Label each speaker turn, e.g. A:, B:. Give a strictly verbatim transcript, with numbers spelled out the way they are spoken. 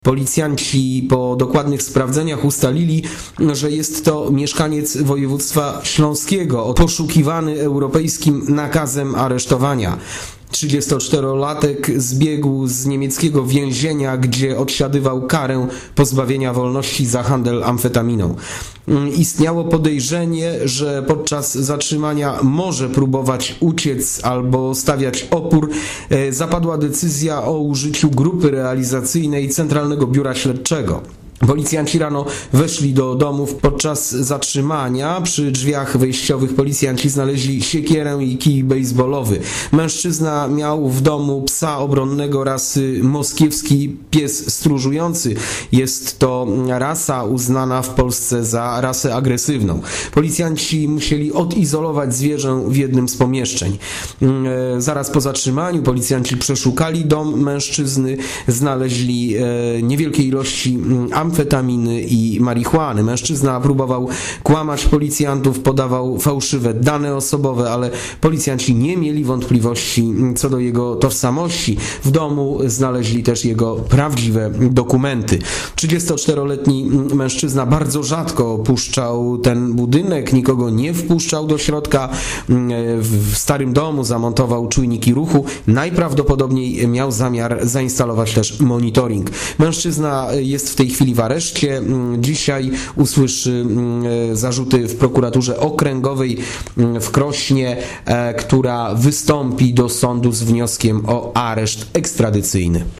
A: Policjanci po dokładnych sprawdzeniach ustalili, że jest to mieszkaniec województwa śląskiego, poszukiwany europejskim nakazem aresztowania. trzydziestoczterolatek zbiegł z niemieckiego więzienia, gdzie odsiadywał karę pozbawienia wolności za handel amfetaminą. Istniało podejrzenie, że podczas zatrzymania może próbować uciec albo stawiać opór. Zapadła decyzja o użyciu grupy realizacyjnej Centralnego Biura Śledczego. Policjanci rano weszli do domów. Podczas zatrzymania przy drzwiach wejściowych policjanci znaleźli siekierę i kij bejsbolowy. Mężczyzna miał w domu psa obronnego rasy moskiewski pies stróżujący. Jest to rasa uznana w Polsce za rasę agresywną. Policjanci musieli odizolować zwierzę w jednym z pomieszczeń. Zaraz po zatrzymaniu policjanci przeszukali dom mężczyzny, znaleźli niewielkie ilości amfetaminy amfetaminy i marihuany. Mężczyzna próbował kłamać policjantów, podawał fałszywe dane osobowe, ale policjanci nie mieli wątpliwości co do jego tożsamości. W domu znaleźli też jego prawdziwe dokumenty. trzydziestoczteroletni mężczyzna bardzo rzadko opuszczał ten budynek, nikogo nie wpuszczał do środka. W starym domu zamontował czujniki ruchu. Najprawdopodobniej miał zamiar zainstalować też monitoring. Mężczyzna jest w tej chwili w areszcie. Dzisiaj usłyszy zarzuty w prokuraturze okręgowej w Krośnie, która wystąpi do sądu z wnioskiem o areszt ekstradycyjny.